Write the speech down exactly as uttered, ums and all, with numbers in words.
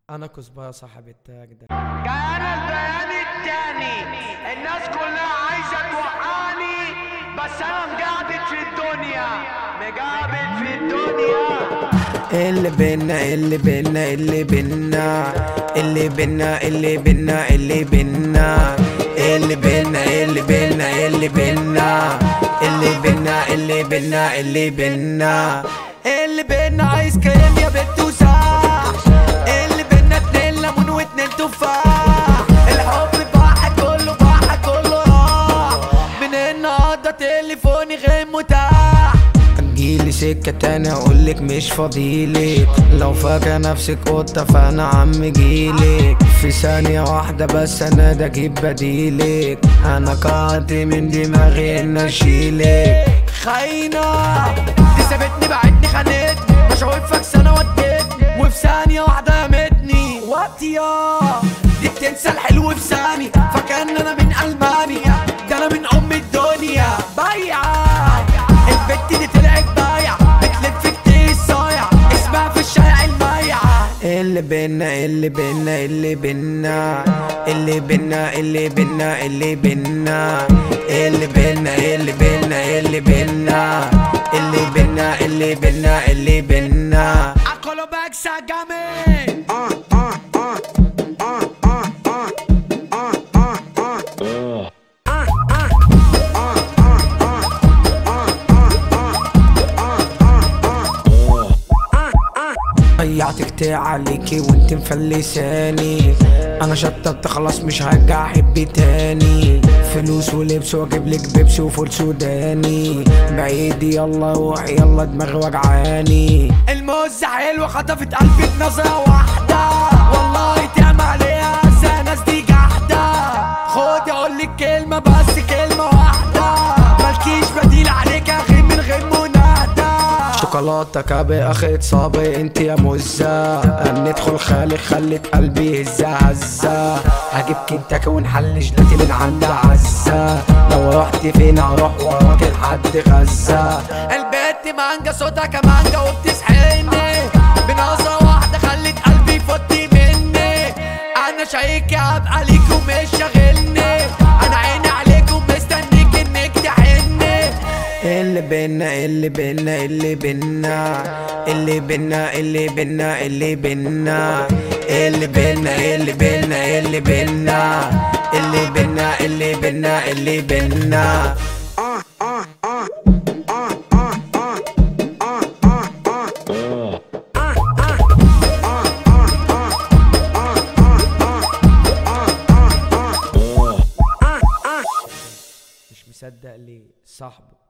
انا كزبره صاحب التاج ده. كان البيان التاني الناس كلها عايزة توقعني، بس انا مقابل في الدنيا، مقابل في الدنيا. اللي بينا اللي بينا اللي بينا اللي بينا اللي بينا اللي بينا اللي بينا اللي بينا اللي بينا اللي بينا اللي بينا اللي بينا اللي بينا عايز كريم يا بنت وساح، اللي بينا اتنين ليمون واتنين تفاح، الحب بحر كله بحر كله راح، من النهارده تليفوني غير متاح. جيلي سكة تاني اقولك مش فاضيلك، لو فاكرة نفسك قطة فانا عم جيلك، في ثانية واحدة بس انا ده اجيب بديلك، انا قعدت من دماغي ان اشيلك. خاينة دي سابتني بعدني خانتني، مشاوير فاكسة ودتني وفي ثانية واحدة رمتني. واطية دي بتنسى الحلو في ثانية، فكان انا من المانيا، ده انا من ام الدنيا. بايعة البت دي طلعت بايعة، بتلف كتير صايع، اسمها في الشارع المايعة. اللي بينا اللي بينا اللي بينا اللي بينا اللي بينا اللي بينا اللي بينا اللي بينا اللي بينا اللي بينا اللي بينا اللي بينا عقله بكسة جامد. ضيعت كتير عليكي وانت مفلساني، انا شطبت خلاص مش هرجع احب تاني، فلوس ولبس واجيب لك بيبسي وفول سوداني، بعيد يلا روحي يلا دماغي وجعاني. الموزة حلوة خطفت قلبي بنظرة واحدة، والله تعمل عليها زي ناس دي جحدة، خدي اقولك كلمة بس كلمة واحدة، مالكيش بديل عليك غير من غير منادى. شوكولاتة كابي اخد صابي انت يا مزة، ندخل خالي خلت قلبي هزة هزة، هجيب كنتاكي ونحل جلاتي من عند عزة، لو رحت فين اروح وراك لحد غزة. البت مانجا صوتها كمانجا وبتسحرني، بنظرة واحدة خلت قلبي يفوت مني، انا شايك ابقى ليك ومش شاغلني، انا عيني عليك ومستنيك انك تحني. اللي بينا اللي بينا اللي بينا اللي بينا اللي بينا اللي بينا اللي بينا اللي بينا اللي بينا اللي بينا اللي بينا اللي بينا مش مصدق ليه صاحبه